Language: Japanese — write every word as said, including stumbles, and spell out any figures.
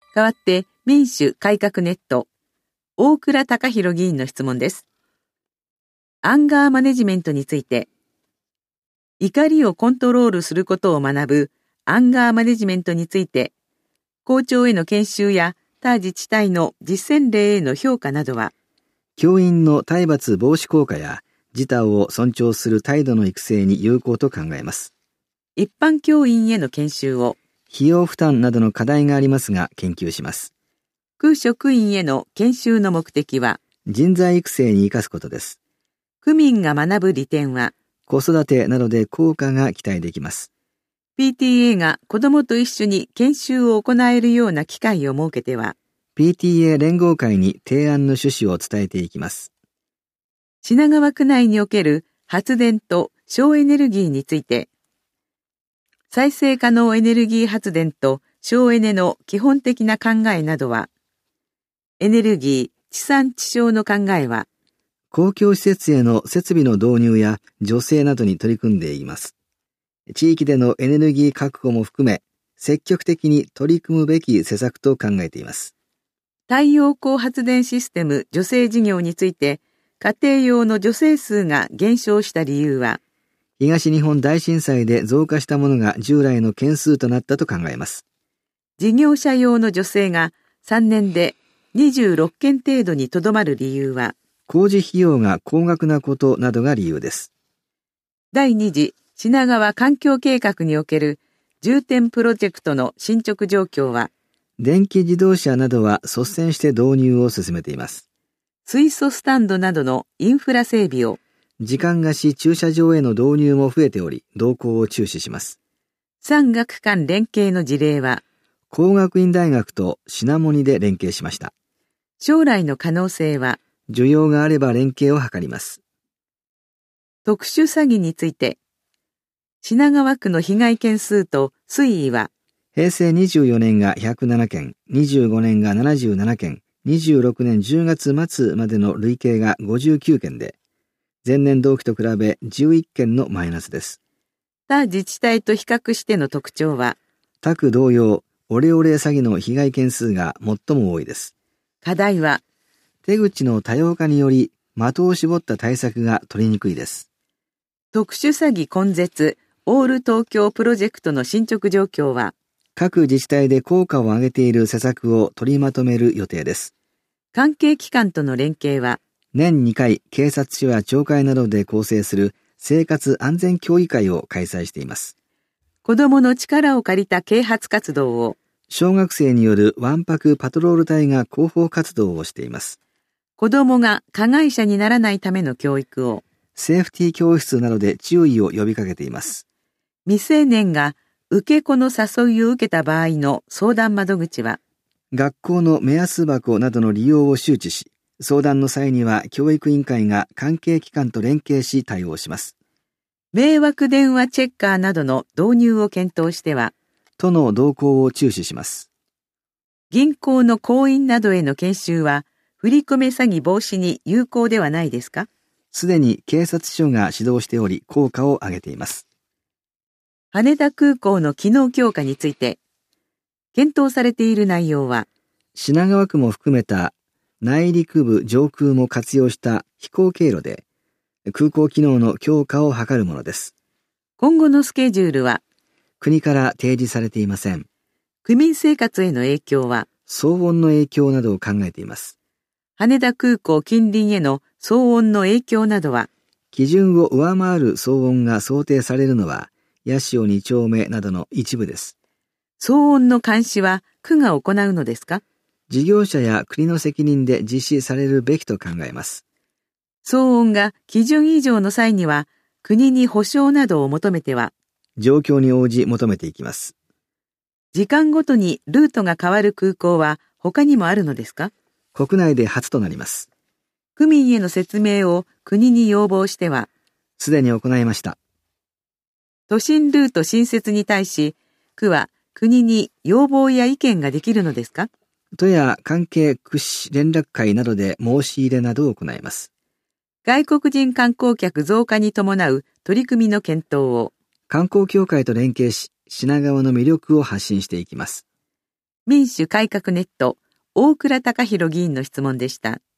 代わって民主改革ネット、大倉隆弘議員の質問です。アンガーマネジメントについて、怒りをコントロールすることを学ぶアンガーマネジメントについて、校長への研修や他自治体の実践例への評価などは、 教員の体罰防止効果や自他を尊重する態度の育成に有効と考えます。 一般教員への研修を、 費用負担などの課題がありますが研究します。 区職員への研修の目的は、 人材育成に生かすことです。 区民が学ぶ利点は、 子育てなどで効果が期待できます。 ピーティーエー が子どもと一緒に研修を行えるような機会を設けては、 ピーティーエー 連合会に提案の趣旨を伝えていきます。 品川区内における発電と省エネルギーについて、再生可能エネルギー発電と省エネの基本的な考えなどは、エネルギー、地産地消の考えは、 公共施設への設備の導入や助成などに取り組んでいます。地域でのエネルギー確保も含め、積極的に取り組むべき施策と考えています。 太陽光発電システム助成事業について、家庭用の助成数が減少した理由は、 東日本大震災で増加したものが従来の件数となったと考えます。 事業者用の助成がさんねんでにじゅうろっけん程度にとどまる理由は、 工事費用が高額なことなどが理由です。 第二次品川環境計画における重点プロジェクトの進捗状況は、 電気自動車などは率先して導入を進めています。 水素スタンドなどのインフラ整備を、 時間貸し駐車場への導入も増えており、動向を注視します。 産学間連携の事例は、 工学院大学とシナモニで連携しました。 将来の可能性は、 需要があれば連携を図ります。 特殊詐欺について、品川区の被害件数と推移は、 平成にじゅうよねんがひゃくななけん、にじゅうごねんがななじゅうななけん、にじゅうろくねんじゅうがつ末までの累計がごじゅうきゅうけんで、前年同期と比べじゅういっけんのマイナスです。 他自治体と比較しての特徴は、 他区同様、オレオレ詐欺の被害件数が最も多いです。 課題は、 手口の多様化により的を絞った対策が取りにくいです。 特殊詐欺根絶オール東京プロジェクトの進捗状況は、 各自治体で効果を上げている施策を取りまとめる予定です。 関係機関との連携は、 年にかい警察署や町会などで構成する生活安全協議会を開催しています。 子どもの力を借りた啓発活動を、 小学生によるわんぱくパトロール隊が広報活動をしています。 子どもが加害者にならないための教育を、 セーフティー教室などで注意を呼びかけています。 未成年が受け子の誘いを受けた場合の相談窓口は、 学校の目安箱などの利用を周知し、相談の際には教育委員会が関係機関と連携し対応します。 迷惑電話チェッカーなどの導入を検討しては、 都の動向を注視します。 銀行の行員などへの研修は、振り込め詐欺防止に有効ではないですか？ すでに警察署が指導しており、効果を上げています。 羽田空港の機能強化について、検討されている内容は、 品川区も含めた内陸部上空も活用した飛行経路で、空港機能の強化を図るものです。 今後のスケジュールは、 国から提示されていません。 区民生活への影響は、 騒音の影響などを考えています。 羽田空港近隣への騒音の影響などは、 基準を上回る騒音が想定されるのは、八潮に丁目などの一部です。 騒音の監視は区が行うのですか？ 事業者や国の責任で実施されるべきと考えます。 騒音が基準以上の際には、国に補償などを求めては、 状況に応じ求めていきます。 時間ごとにルートが変わる空港は他にもあるのですか？ 国内で初となります。 区民への説明を国に要望しては、 すでに行いました。 都心ルート新設に対し、区は国に要望や意見ができるのですか？ 都や関係区市連絡会などで申し入れなどを行います。 外国人観光客増加に伴う取り組みの検討を、 観光協会と連携し、品川の魅力を発信していきます。 民主改革ネット、大倉隆弘議員の質問でした。